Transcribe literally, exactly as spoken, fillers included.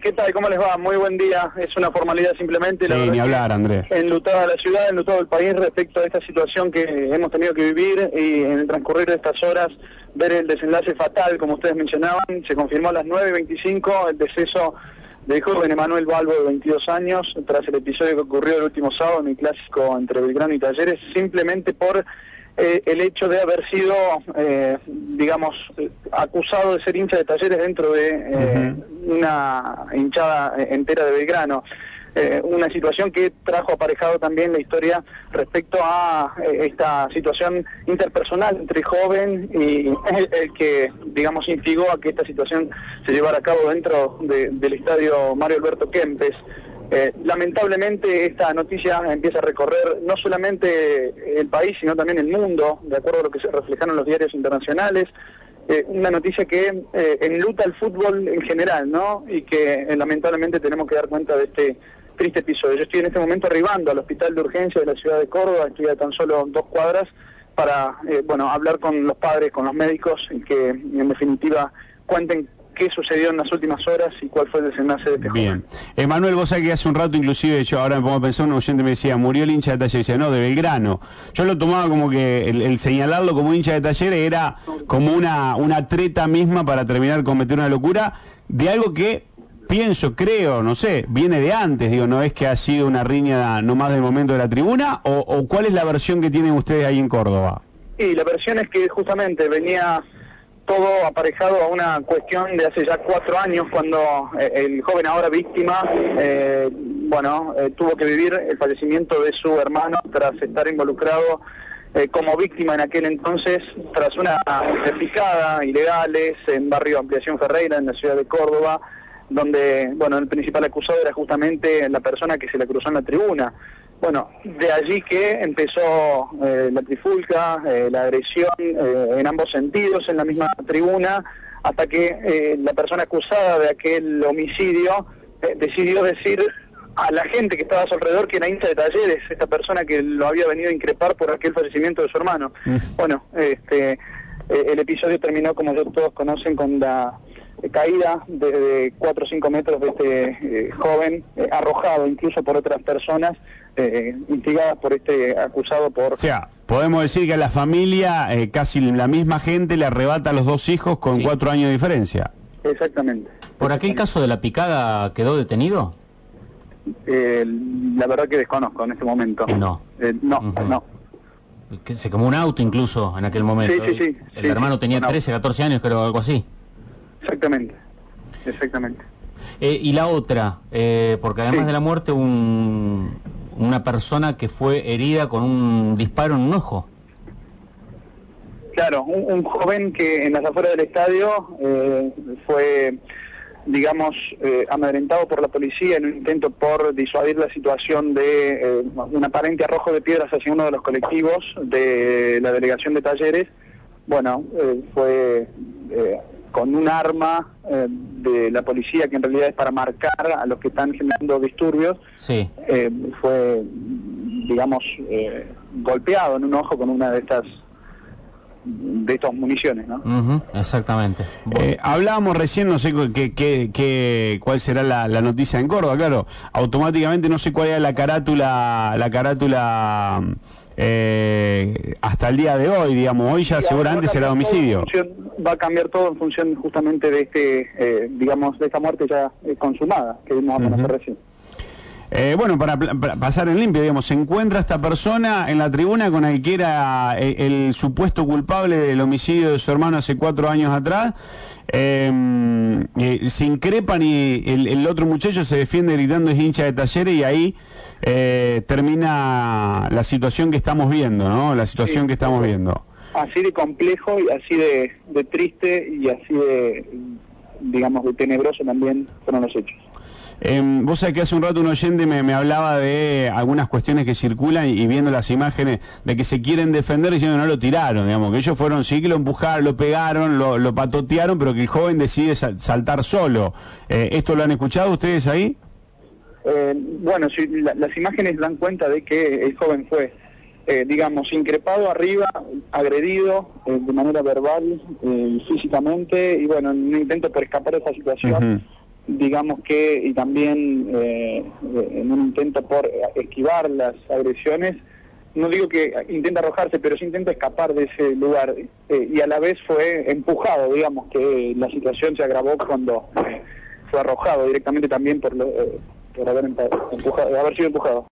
¿Qué tal? ¿Cómo les va? Muy buen día. Es una formalidad simplemente. Sí, ni hablar, Andrés. Enlutada la ciudad, enlutado el país respecto a esta situación que hemos tenido que vivir y en el transcurrir de estas horas ver el desenlace fatal, como ustedes mencionaban. Se confirmó a las nueve y veinticinco el deceso del joven Emanuel Balbo, de veintidós años, tras el episodio que ocurrió el último sábado en el clásico entre Belgrano y Talleres, simplemente por eh, el hecho de haber sido, eh, digamos, acusado de ser hincha de Talleres dentro de eh, uh-huh. una hinchada entera de Belgrano. Eh, una situación que trajo aparejado también la historia respecto a eh, esta situación interpersonal entre joven y el, el que, digamos, instigó a que esta situación se llevara a cabo dentro de, del estadio Mario Alberto Kempes. Eh, lamentablemente esta noticia empieza a recorrer no solamente el país, sino también el mundo, de acuerdo a lo que se reflejaron en los diarios internacionales. Eh, una noticia que eh, enluta el fútbol en general, ¿no? Y que eh, lamentablemente tenemos que dar cuenta de este triste episodio. Yo estoy en este momento arribando al hospital de urgencia de la ciudad de Córdoba, estoy a tan solo dos cuadras para, eh, bueno, hablar con los padres, con los médicos, y que en definitiva cuenten qué sucedió en las últimas horas y cuál fue el desenlace de este Bien. Emanuel, vos sabés que hace un rato, inclusive, yo ahora me pongo a pensar, un oyente me decía, murió el hincha de Talleres, decía, no, de Belgrano. Yo lo tomaba como que el, el señalarlo como hincha de Talleres era como una, una treta misma para terminar cometer una locura de algo que, pienso, creo, no sé, viene de antes, digo, no es que ha sido una riña nomás del momento de la tribuna, o, o ¿cuál es la versión que tienen ustedes ahí en Córdoba? Y la versión es que justamente venía todo aparejado a una cuestión de hace ya cuatro años, cuando eh, el joven ahora víctima, eh, bueno, eh, tuvo que vivir el fallecimiento de su hermano tras estar involucrado eh, como víctima en aquel entonces, tras una picada ilegales en barrio Ampliación Ferreira, en la ciudad de Córdoba, donde, bueno, el principal acusado era justamente la persona que se le cruzó en la tribuna. Bueno, de allí que empezó eh, la trifulca, eh, la agresión eh, en ambos sentidos en la misma tribuna, hasta que eh, la persona acusada de aquel homicidio eh, decidió decir a la gente que estaba a su alrededor que era hincha de Talleres, esta persona que lo había venido a increpar por aquel fallecimiento de su hermano. Mm. Bueno, este, eh, el episodio terminó, como ya todos conocen, con la caída desde cuatro o cinco metros de este eh, joven, eh, arrojado incluso por otras personas, eh, instigadas por este acusado por... O sea, podemos decir que a la familia, eh, casi la misma gente le arrebata a los dos hijos con sí. cuatro años de diferencia. Exactamente. ¿Por aquel caso de la picada quedó detenido? Eh, la verdad que desconozco en este momento. No. Eh, no, uh-huh. no. Que se quemó un auto incluso en aquel momento. Sí, sí, sí. El sí, hermano sí, tenía no. trece, catorce años, creo, algo así. Exactamente, exactamente. Eh, y la otra, eh, porque además sí. de la muerte, un, una persona que fue herida con un disparo en un ojo. Claro, un, un joven que en las afueras del estadio eh, fue, digamos, eh, amedrentado por la policía en un intento por disuadir la situación de eh, un aparente arrojo de piedras hacia uno de los colectivos de la delegación de Talleres. Bueno, eh, fue... Eh, con un arma eh, de la policía, que en realidad es para marcar a los que están generando disturbios, sí. eh, fue, digamos, eh, golpeado en un ojo con una de estas de estas municiones, ¿no? Uh-huh, exactamente. Bueno. Eh, hablábamos recién, no sé qué, qué, qué, cuál será la, la noticia en Córdoba, claro, automáticamente no sé cuál era la carátula, la carátula... Eh, hasta el día de hoy, digamos, hoy ya sí, seguramente será homicidio. Función, va a cambiar todo en función justamente de este, eh, digamos, de esta muerte ya eh, consumada, que vimos a conocer uh-huh. recién. Eh, bueno, para, para pasar en limpio, digamos, se encuentra esta persona en la tribuna con el que era el, el supuesto culpable del homicidio de su hermano hace cuatro años atrás. Eh, eh, se increpan y el, el otro muchacho se defiende gritando es hincha de Talleres, y ahí eh, termina la situación que estamos viendo, ¿no? La situación sí, que estamos viendo. Así de complejo y así de, de triste y así de, digamos, de tenebroso también fueron los hechos. Eh, vos sabés que hace un rato un oyente me, me hablaba de algunas cuestiones que circulan y, y viendo las imágenes de que se quieren defender diciendo que no lo tiraron, digamos, que ellos fueron, sí que lo empujaron, lo pegaron, lo, lo patotearon, pero que el joven decide sal, saltar solo. Eh, ¿Esto lo han escuchado ustedes ahí? Eh, bueno, si, la, las imágenes dan cuenta de que el joven fue, eh, digamos, increpado arriba, agredido eh, de manera verbal, eh, físicamente, y bueno, en un intento por escapar de esa situación. Uh-huh. digamos que, y también eh, en un intento por esquivar las agresiones, no digo que intenta arrojarse, pero sí intenta escapar de ese lugar, eh, y a la vez fue empujado, digamos que la situación se agravó cuando eh, fue arrojado directamente también por, lo, eh, por haber, empujado, haber sido empujado.